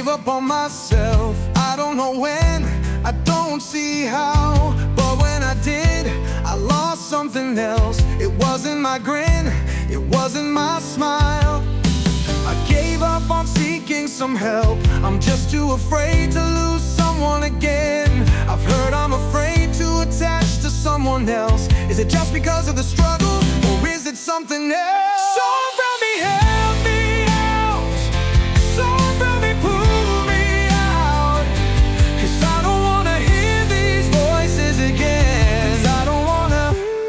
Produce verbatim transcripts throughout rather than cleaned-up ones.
gave up on myself. I don't know when, I don't see how, but when I did, I lost something else. It wasn't my grin, it wasn't my smile. I gave up on seeking some help. I'm just too afraid to lose someone again. I've heard I'm afraid to attach to someone else. Is it just because of the struggle, or is it something else? So help me, help me out. So help me, pull me out. 'Cause I don't wanna hear these voices again. 'Cause I don't wanna.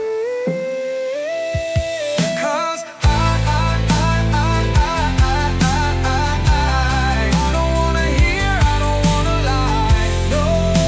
'Cause I, I, I, I, I, I, I, I don't wanna hear, I don't wanna lie. No,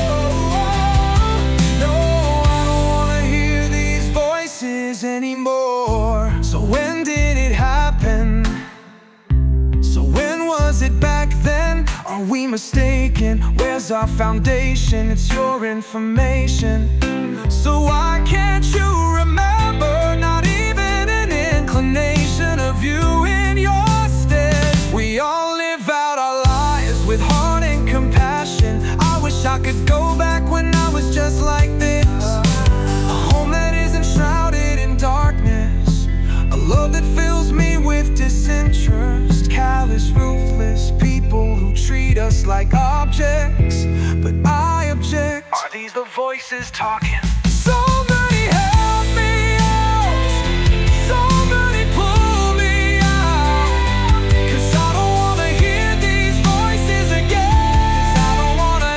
no, I don't wanna hear these voices anymore. So when did it happen? So when was it back then? Are we mistaken? Where's our foundation? It's your information. So why can't you remember? Not even an inclination of you in your stead. We all live out our lives with heart and compassion. I wish I could go back when I was just like this. A home that isn't shrouded in darkness. A love that fills me with disinterest. Callous, ruthless people who treat us like objects. But I object. Are these the voices talking? Somebody help me out. Somebody pull me out. 'Cause I don't wanna hear these voices again. 'Cause I don't wanna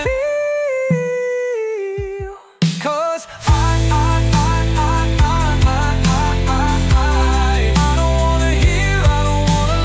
feel. 'Cause I, I, I, I, I, I, I, I, I don't wanna hear, I don't wanna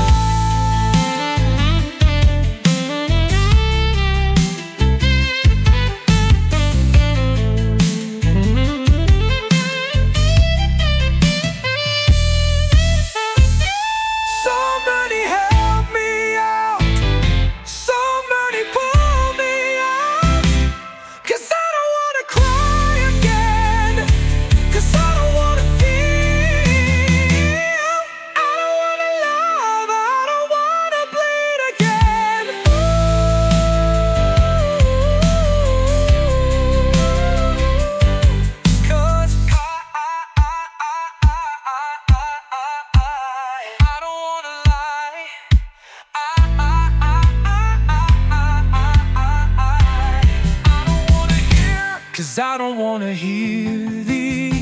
Somebody help me out. Somebody pull me out. 'Cause I don't wanna cry again. 'Cause I don't wanna feel. I don't wanna love, I don't wanna bleed again. 'Cause I, I, I, I, I, I, I, I don't wanna lie. I, I, I, I, I, I, I, I don't wanna hear. 'Cause I don't wanna hear these